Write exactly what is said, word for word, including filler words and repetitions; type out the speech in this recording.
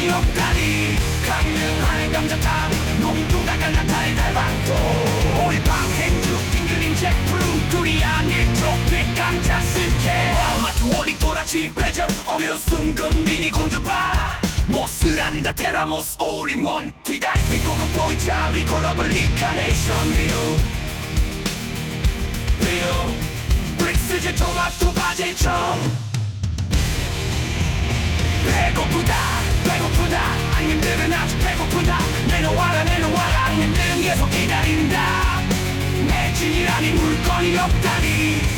물건이 없다니 강릉하는 감자탕 농도가 갈란 달달방도 우리 방행죽 빙그린 제품 두리안 일촉백 감자 스케 마트 원익 도라지 배정 어묘 순금 미니 공주파 모스란다 테라모스 올인원 디다이피 고급 보이자 리콜러블 리카네이션 리우 리우 브릭스제 토마토 바제청 배고프다 배고프다 형님들은 아주 배고프다 내놓아라 내놓아라 형님들은 계속 기다린다 매진이라니 물건이 없다니